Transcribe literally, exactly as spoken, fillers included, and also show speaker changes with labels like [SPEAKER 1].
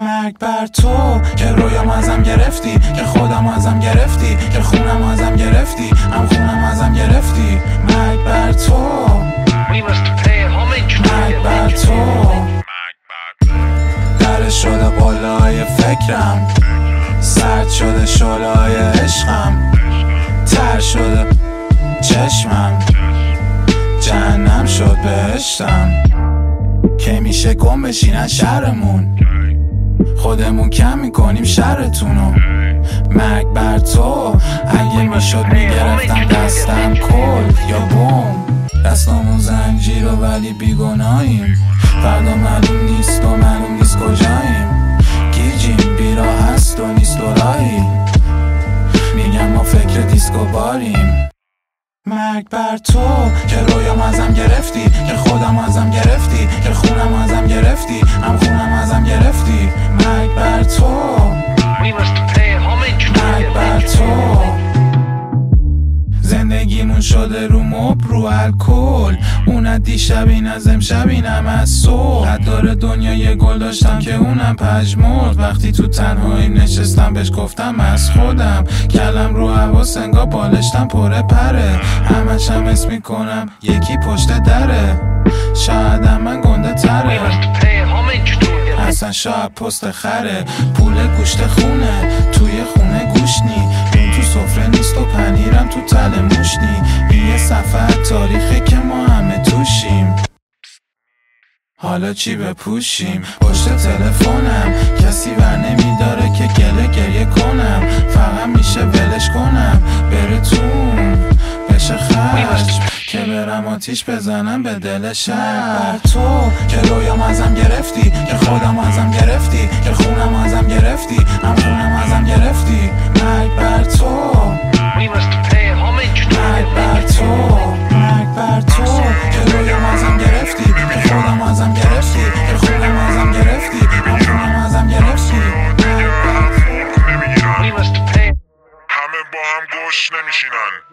[SPEAKER 1] مرگ بر تو که رویام ازم گرفتی، که خودم ازم گرفتی، که خونم ازم گرفتی، هم خونم ازم گرفتی. مرگ بر تو، مرگ بر تو. در شده قله‌های فکرم، سرد شده شعله‌های عشقم، تر شده چشمم، جهنم شد بهشتم. که میشه گم بشینن شهرمون، خودمون کم میکنیم شهرتونو. مرگ بر تو، اگه میشد میگرفتم دستم کل یا بوم. دستامون زنجیر و ولی بیگناهیم، فردا معلوم نیست و معلوم نیست کجاییم. گیجیم بیراه هست و نیست و راهی، میگم ما فکر دیسکو باریم. مرگ بر تو که رویام ازم گرفتی، که خودم ازم گرفتی، که خونم ازم گرفتی، هم خونم ازم گرفتی. مرگ بر تو، مرگ بر تو. زندگیمون شده رو مب رو الکل، اون دیشب این از امشب اینم از صبح. داره دنیا یه گل داشتم که اونم پژمرد، وقتی تو تنهایی نشستم بهش گفتم از خودم. کلم رو حواس انگار بالشتم پره پره، همش هم اسم میکنم یکی پشت دره. شایدم من گنده تره، اصلا شاید پست خره. پول گوشت خونه توی خونه گوشنی، اون تو سفره نیست و پنیرم تو تله موشنی. این یه سفر تاریخی که ما همه توشیم، حالا چی بپوشیم؟ پشت تلفنم کسی ور نمیداره که گله گریه کنم، فقط میشه ولش کنم بره تون بشه خرج، که برم آتیش بزنم به دل شهر. تو که رویام ازم گرفتی، که خودم ازم گرفتی، که خونم ازم گرفتی، هم خونم ازم گرفتی. مرگ بر تو، مرگ بر تو، مرگ بر تو. که رویام ازم گرفتی، که خودم ازم گرفتی، که خونم ازم گرفتی، هم خونم ازم گرفتی.
[SPEAKER 2] همه با هم گوش نمیشینن.